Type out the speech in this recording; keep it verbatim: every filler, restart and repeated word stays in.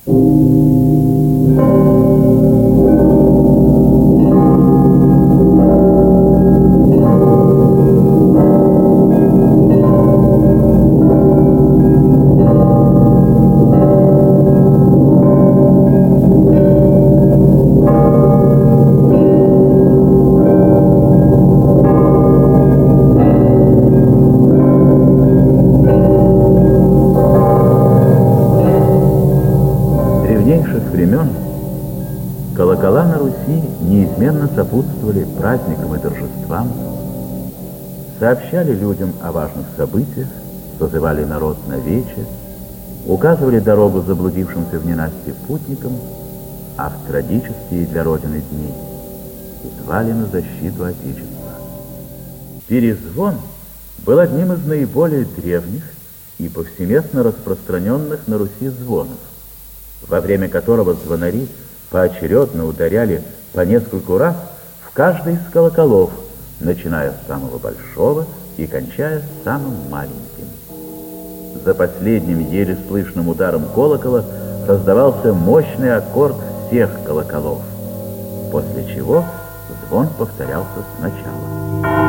Времен колокола на Руси неизменно сопутствовали праздникам и торжествам, сообщали людям о важных событиях, созывали народ на вече, указывали дорогу заблудившимся в ненастье путникам, а в трагические для Родины дни звали на защиту Отечества. Перезвон был одним из наиболее древних и повсеместно распространенных на Руси звонов, во время которого звонари поочередно ударяли по нескольку раз в каждый из колоколов, начиная с самого большого и кончая самым маленьким. За последним еле слышным ударом колокола раздавался мощный аккорд всех колоколов, после чего звон повторялся сначала.